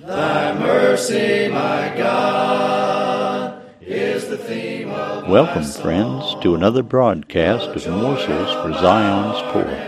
Thy mercy, my God, is the theme of Welcome, friends, to another broadcast of Morsels for Zion's Poor.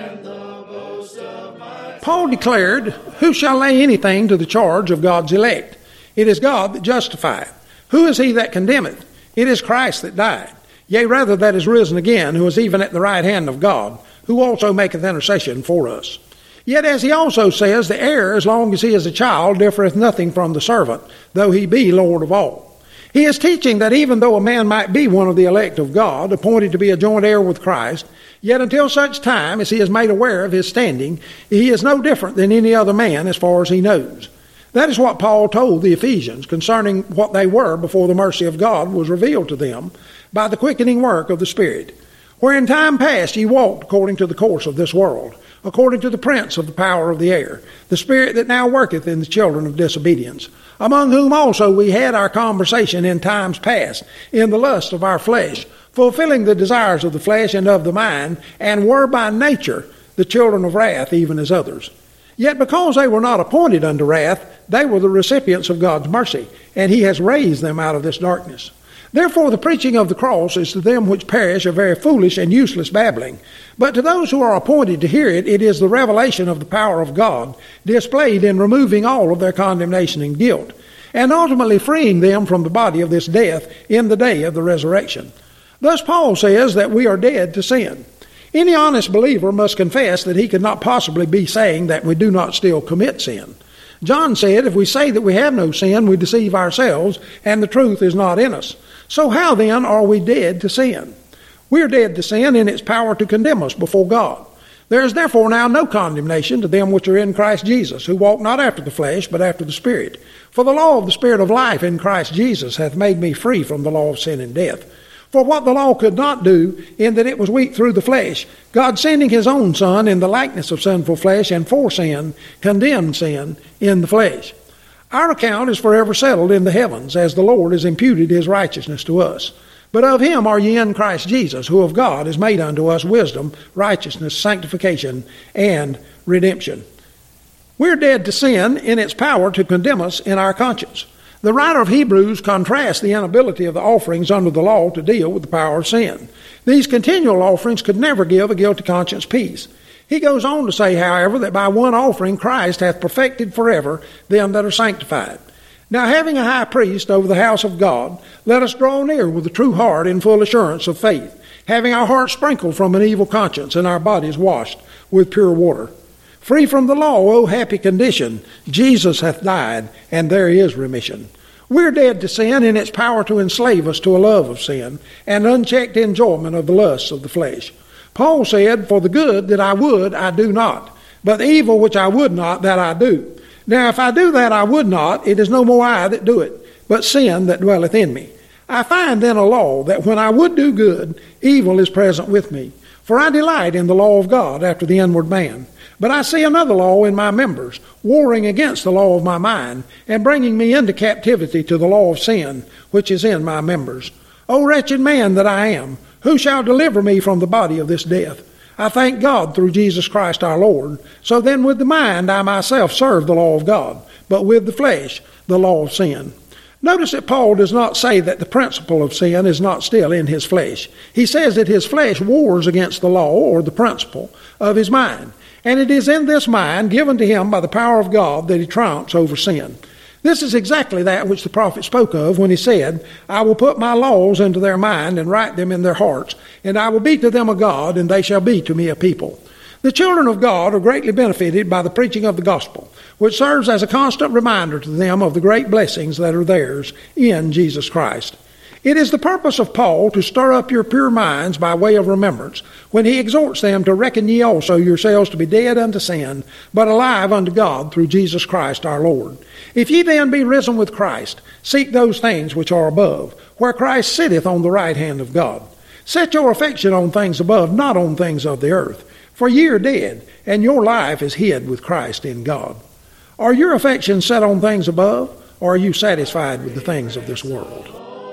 Paul declared, "Who shall lay anything to the charge of God's elect? It is God that justifieth. Who is he that condemneth? It is Christ that died, yea, rather that is risen again, who is even at the right hand of God, who also maketh intercession for us. Yet as he also says, the heir, as long as he is a child, differeth nothing from the servant, though he be Lord of all." He is teaching that even though a man might be one of the elect of God, appointed to be a joint heir with Christ, yet until such time as he is made aware of his standing, he is no different than any other man as far as he knows. That is what Paul told the Ephesians concerning what they were before the mercy of God was revealed to them by the quickening work of the Spirit. Where in time past ye walked according to the course of this world, according to the prince of the power of the air, the spirit that now worketh in the children of disobedience, among whom also we had our conversation in times past, in the lust of our flesh, fulfilling the desires of the flesh and of the mind, and were by nature the children of wrath, even as others. Yet because they were not appointed unto wrath, they were the recipients of God's mercy, and he has raised them out of this darkness. Therefore the preaching of the cross is to them which perish a very foolish and useless babbling. But to those who are appointed to hear it, it is the revelation of the power of God, displayed in removing all of their condemnation and guilt, and ultimately freeing them from the body of this death in the day of the resurrection. Thus Paul says that we are dead to sin. Any honest believer must confess that he could not possibly be saying that we do not still commit sin. John said, if we say that we have no sin, we deceive ourselves, and the truth is not in us. So how then are we dead to sin? We are dead to sin in its power to condemn us before God. There is therefore now no condemnation to them which are in Christ Jesus, who walk not after the flesh, but after the Spirit. For the law of the Spirit of life in Christ Jesus hath made me free from the law of sin and death. For what the law could not do, in that it was weak through the flesh, God sending his own Son in the likeness of sinful flesh, and for sin, condemned sin in the flesh. Our account is forever settled in the heavens, as the Lord has imputed his righteousness to us. But of him are ye in Christ Jesus, who of God is made unto us wisdom, righteousness, sanctification, and redemption. We're dead to sin in its power to condemn us in our conscience. The writer of Hebrews contrasts the inability of the offerings under the law to deal with the power of sin. These continual offerings could never give a guilty conscience peace. He goes on to say, however, that by one offering Christ hath perfected forever them that are sanctified. Now having a high priest over the house of God, let us draw near with a true heart in full assurance of faith, having our hearts sprinkled from an evil conscience and our bodies washed with pure water. Free from the law, O happy condition, Jesus hath died, and there is remission. We're dead to sin in its power to enslave us to a love of sin and unchecked enjoyment of the lusts of the flesh. Paul said, for the good that I would, I do not, but the evil which I would not, that I do. Now if I do that I would not, it is no more I that do it, but sin that dwelleth in me. I find then a law, that when I would do good, evil is present with me. For I delight in the law of God after the inward man. But I see another law in my members, warring against the law of my mind, and bringing me into captivity to the law of sin, which is in my members. O wretched man that I am, who shall deliver me from the body of this death? I thank God through Jesus Christ our Lord. So then with the mind I myself serve the law of God, but with the flesh the law of sin. Notice that Paul does not say that the principle of sin is not still in his flesh. He says that his flesh wars against the law or the principle of his mind. And it is in this mind given to him by the power of God that he triumphs over sin. This is exactly that which the prophet spoke of when he said, I will put my laws into their mind and write them in their hearts, and I will be to them a God, and they shall be to me a people. The children of God are greatly benefited by the preaching of the gospel, which serves as a constant reminder to them of the great blessings that are theirs in Jesus Christ. It is the purpose of Paul to stir up your pure minds by way of remembrance, when he exhorts them to reckon ye also yourselves to be dead unto sin, but alive unto God through Jesus Christ our Lord. If ye then be risen with Christ, seek those things which are above, where Christ sitteth on the right hand of God. Set your affection on things above, not on things of the earth. For ye are dead, and your life is hid with Christ in God. Are your affections set on things above, or are you satisfied with the things of this world?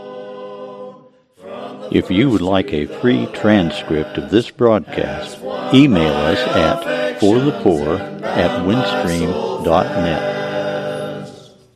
If you would like a free transcript of this broadcast, email us at forthepoor@windstream.net.